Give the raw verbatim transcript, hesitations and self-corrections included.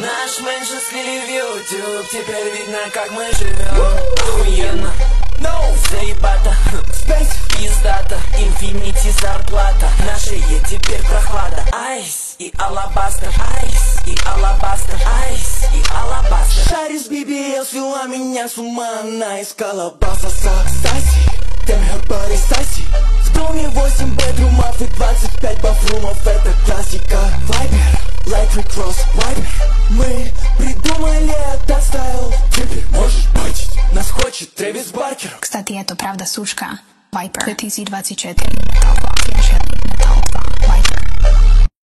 Наш меньше слили в YouTube, теперь видно, как мы живем. Охуенно, no. Заебато, пиздата, инфинити зарплата. Наша е теперь прохлада. Айс и алабастер, айс и алабастер, айс и алабастер. Шарис би би эл свела меня с ума, она искала баса Саси. Tell her body Саси. В доме восемь бедрумов и двадцать пять бафрумов. Это классика. Вайбер, Light Cross, Вайбер. Мы придумали этот стайл. Теперь можешь бачить. Нас хочет Трэвис Баркер. Кстати, это правда сучка. Viper две тысячи двадцать четыре. Металл, я